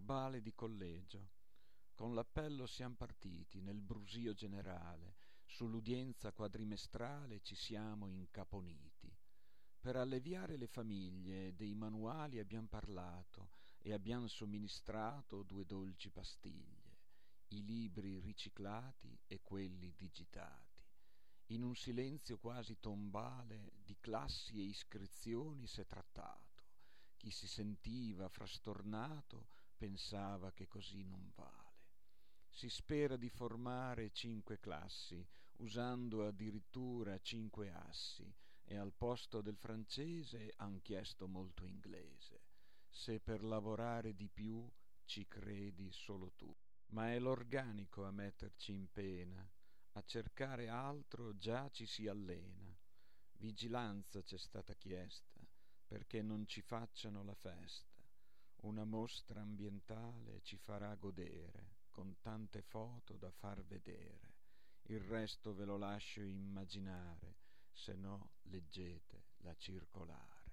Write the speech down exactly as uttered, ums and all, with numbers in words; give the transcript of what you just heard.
Verbale di collegio. Con l'appello siam partiti nel brusio generale, sull'udienza quadrimestrale ci siamo incaponiti. Per alleviare le famiglie dei manuali abbiam parlato e abbiam somministrato due dolci pastiglie, i libri riciclati e quelli digitati. In un silenzio quasi tombale di classi e iscrizioni s'è trattato. Chi si sentiva frastornato pensava che così non vale. Si spera di formare cinque classi, usando addirittura cinque assi, e al posto del francese han chiesto molto inglese. Se per lavorare di più ci credi solo tu. Ma è l'organico a metterci in pena, a cercare altro già ci si allena. Vigilanza c'è stata chiesta, perché non ci facciano la festa. Una mostra ambientale ci farà godere, con tante foto da far vedere. Il resto ve lo lascio immaginare, se no leggete la circolare.